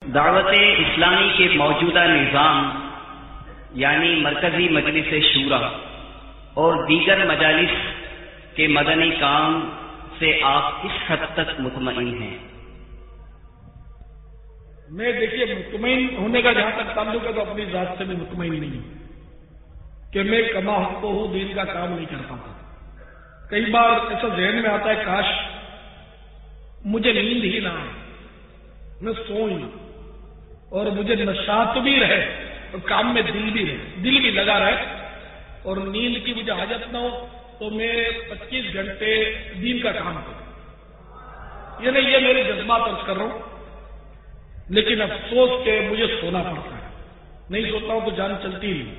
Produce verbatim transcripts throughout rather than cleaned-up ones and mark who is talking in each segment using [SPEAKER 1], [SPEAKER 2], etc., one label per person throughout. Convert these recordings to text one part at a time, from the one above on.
[SPEAKER 1] دعوت اسلامی کے موجودہ نظام یعنی مرکزی مجلس شورا اور دیگر مجالس کے مدنی کام سے آپ کس حد تک مطمئن ہیں؟
[SPEAKER 2] میں دیکھیے مطمئن ہونے کا جہاں تک تعلق ہے تو اپنی ذات سے بھی مطمئن نہیں ہوں کہ میں کما حق کو ہوں، دین کا کام نہیں کر پاتا۔ کئی بار ایسا ذہن میں آتا ہے کاش مجھے نیند ہی نہ آئے، میں سو ہی نہ، اور مجھے نشاط بھی رہے اور کام میں دل بھی رہے، دل بھی لگا رہے اور نیند کی مجھے حاجت نہ ہو تو میں پچیس گھنٹے دین کا کام کروں۔ یہ نہیں، یہ میرے جذبات عرض کر رہا ہوں، لیکن افسوس کہ مجھے سونا پڑتا ہے، نہیں سوتا ہوں تو جان چلتی نہیں،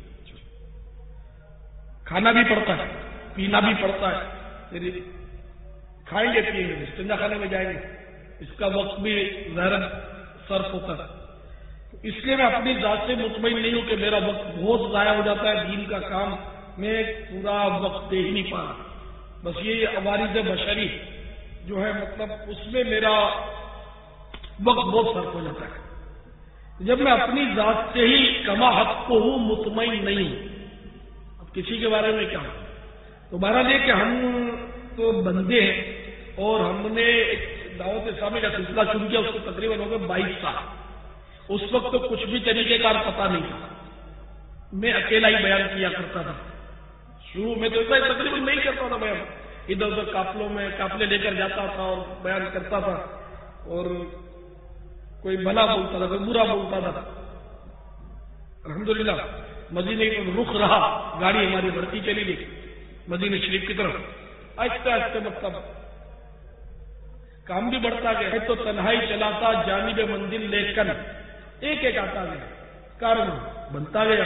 [SPEAKER 2] کھانا بھی پڑتا ہے، پینا بھی پڑتا ہے، کھائیں گے پیئیں گے، استنجا خانے میں جائیں گے، اس کا وقت بھی ظاہر صرف ہوتا ہے۔ اس لیے میں اپنی ذات سے مطمئن نہیں ہوں کہ میرا وقت بہت ضائع ہو جاتا ہے، دین کا کام میں پورا وقت دے ہی نہیں پا رہا۔ بس یہ عوارض بشری جو ہے مطلب اس میں میرا وقت بہت فرق ہو جاتا ہے۔ جب میں اپنی ذات سے ہی کما حق کو ہوں، مطمئن نہیں ہوں، اب کسی کے بارے میں کیا ہوں؟ تو بہرحال یہ کہ ہم تو بندے ہیں اور ہم نے ایک دعوت اسلامی کا سلسلہ شروع کیا، اس کو تقریباً ہو گئے بائیس سال۔ اس وقت تو کچھ بھی طریقہ کار پتا نہیں تھا، میں اکیلا ہی بیان کیا کرتا تھا۔ شروع میں تو ایسا تقریباً نہیں کرتا تھا بیان، ادھر ادھر قافلوں میں قافلے لے کر جاتا تھا اور بیان کرتا تھا، اور کوئی بھلا بولتا تھا، کوئی برا بولتا تھا۔ الحمدللہ مدینے کا رخ رہا، گاڑی ہماری بڑھتی چلی گئی مدینہ شریف کی طرف، آہستہ آہستہ مطلب کام بھی بڑھتا گیا۔ تو تنہائی چلاتا جانب منزل لے کر ایک ایک آتا گیا، کارن بنتا گیا۔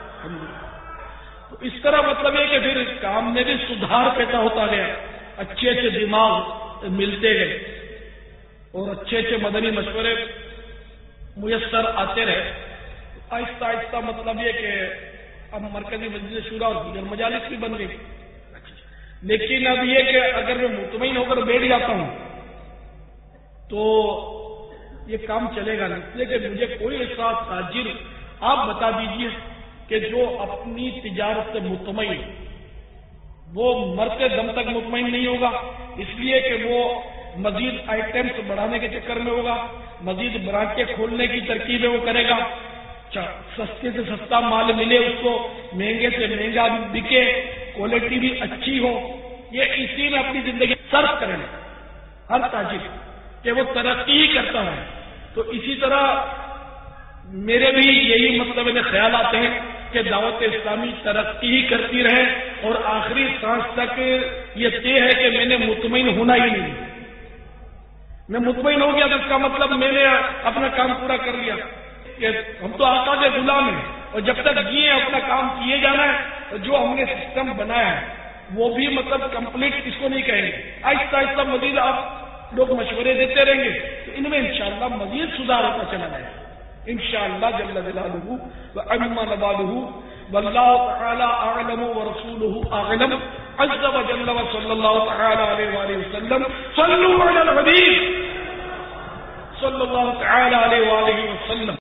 [SPEAKER 2] تو اس طرح مطلب ہے کہ پھر کام میں بھی سدھار پیدا ہوتا گیا، اچھے اچھے دماغ ملتے گئے اور اچھے اچھے مدنی مشورے میسر آتے رہے۔ آہستہ آہستہ مطلب یہ کہ اب مرکزی مجلس شورا اور دیگر مجالس بھی بن گئی۔ لیکن اب یہ کہ اگر میں مطمئن ہو کر بیٹھ جاتا ہوں تو یہ کام چلے گا نہیں، اس لیے کہ مجھے کوئی ایسا تاجر آپ بتا دیجئے کہ جو اپنی تجارت سے مطمئن، وہ مرتے دم تک مطمئن نہیں ہوگا، اس لیے کہ وہ مزید آئٹمس بڑھانے کے چکر میں ہوگا، مزید برانچیں کھولنے کی ترکیبیں وہ کرے گا، سستے سے سستا مال ملے اس کو، مہنگے سے مہنگا بکے، کوالٹی بھی اچھی ہو، یہ اسی میں اپنی زندگی صرف کرے ہر تاجر کہ وہ ترقی ہی کرتا ہے۔ تو اسی طرح میرے بھی یہی مطلب انہیں خیال آتے ہیں کہ دعوت اسلامی ترقی ہی کرتی رہے اور آخری سانس تک یہ طے ہے کہ میں نے مطمئن ہونا ہی نہیں۔ میں مطمئن ہو گیا تو اس کا مطلب میں نے اپنا کام پورا کر لیا، کہ ہم تو آقا کے غلام ہیں اور جب تک یہ اپنا کام کیے جانا ہے، جو ہم نے سسٹم بنایا ہے وہ بھی مطلب کمپلیٹ اس کو نہیں کہیں گے، آہستہ آہستہ مزید آپ لوگ مشورے دیتے رہیں گے تو ان میں انشاءاللہ مزید سدھار ہوتا چلا جائے گا انشاءاللہ جل جلالہ وعظم نوالہ، واللہ تعالی اعلم ورسولہ اعلم، عز وجل وصلی اللہ تعالی علیہ وآلہ وسلم۔ صلوا علی الحبیب صلی اللہ تعالی علیہ وآلہ وسلم۔